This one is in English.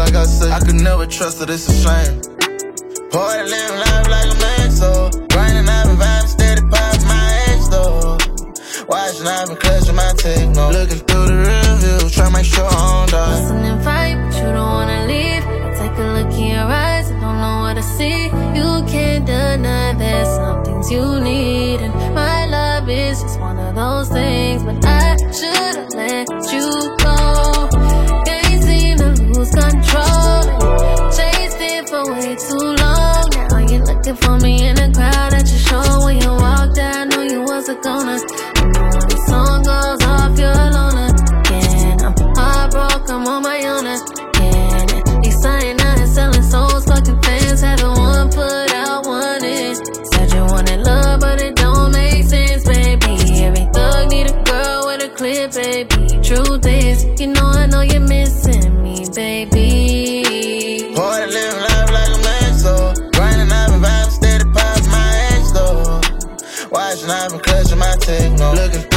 like I said, I could never trust her, it's a shame. Party living life like a man, so grinding, I've been vibing, steady popping my ex, though. Watching, I've been clutching my techno. Looking through the rear view, trying to make sure I don't die. Listen and fight, but you don't wanna leave. I take a look in your eyes, I don't know what to see. You can't deny there's some things you need, and my love is just one of those things. But I should've let you go. Can't seem to lose control. Chased it for way too long. Now you're looking for me in the crowd at your show. When you walked out, I knew you wasn't gonna. When the song goes off, you're alone again. I'm heartbroken, I'm on my own again. He's signing out and selling souls, fucking fans, having one put out, one in. Said you wanted love, but it don't make sense, baby. Every thug need a girl with a clip, baby. Truth is, you know I know you're missing me, baby. Party living life like a man, so grinding, I've been vibing, steady popping my ex, though. Watching, I've been clutching my techno. Looking